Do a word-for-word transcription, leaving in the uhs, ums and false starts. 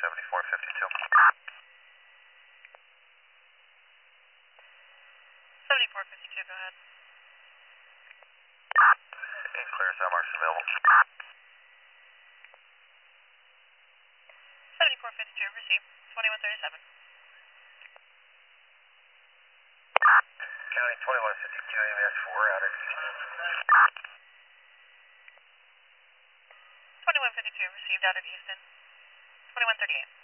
seventy-four fifty-two. seventy-four fifty-two, go ahead. eight clear, is that marks available? seventy-four fifty-two, received. twenty-one thirty-seven. County twenty-one fifty-two, A M S four out of Houston. twenty-one fifty-two, received out of Houston. twenty-one thirty-eight.